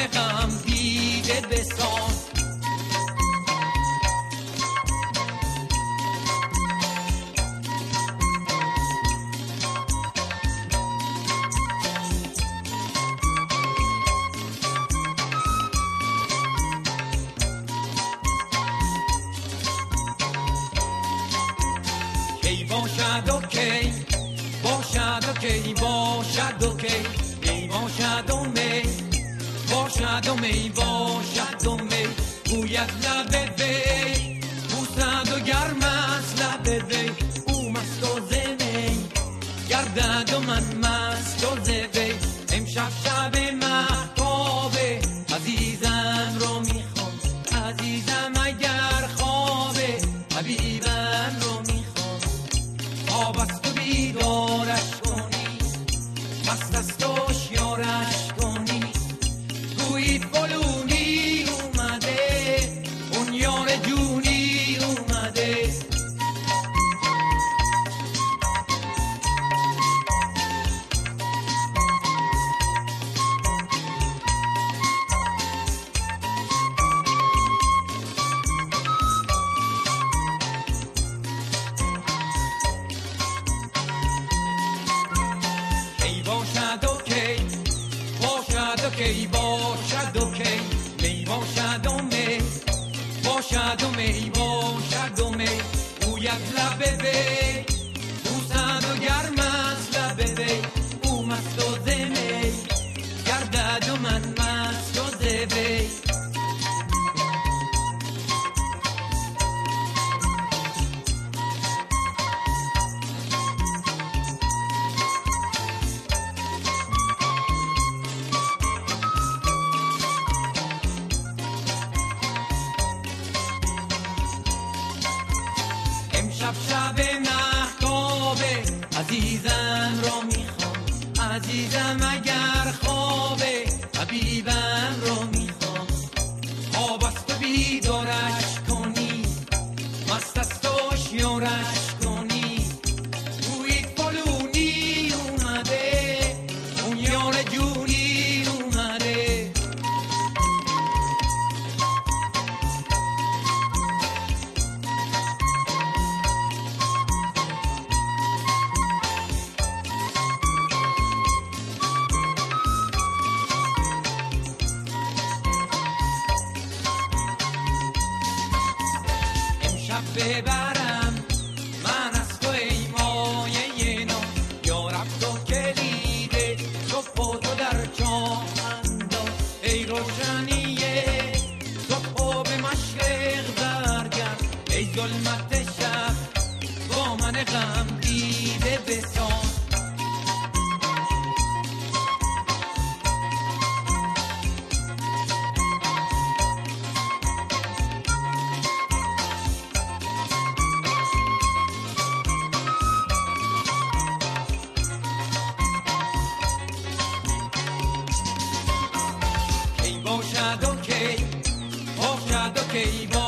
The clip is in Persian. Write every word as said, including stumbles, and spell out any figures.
غم دیده بسان. کی باشد و کی باشد و کی باشد و کی می باشد و می باشد و می باشد و می گوید لب وی بوسد و گرم از لب وی او مست و زمی گردد و من مست و زوی. امشب شب مهتابه عزیزم رو میخوام عزیزم اگر خوابه حبیبم رو میخوام خواب است و بیدارش کنی مست است و هوشیارش کنی گویی فلونی اومده اون یار جونی اومده. کی باشد و کی باشد و کی باشد و کی می باشد و می باشد و می باشد و می گوید لب وی بوسد و گرم از لب وی او مست و زمی گردد و من مست و زوی. امشب شب مهتابه عزیزم رو میخوام عزیزم اگر خوابه حبیبم رو میخوام خواب است و بیدارش کنی مست است و هوشیارش کنی گویی فلونی اومده اون یار جونی اومده. ببرم من از تو ای مایه نو یا رب تو کلیده صبح و تو در چاهندا ای روشنیه صبح و به مشرق برگرد ای ظلمت شب با من غم دیده بسان. کی باشد و کی باشد و کی